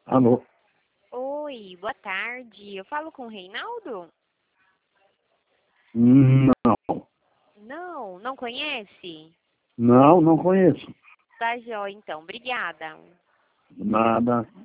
Alô? Oi, boa tarde. Eu falo com o Reinaldo? Não, Não conhece? não conheço. Tá jóia, então. Obrigada. Nada.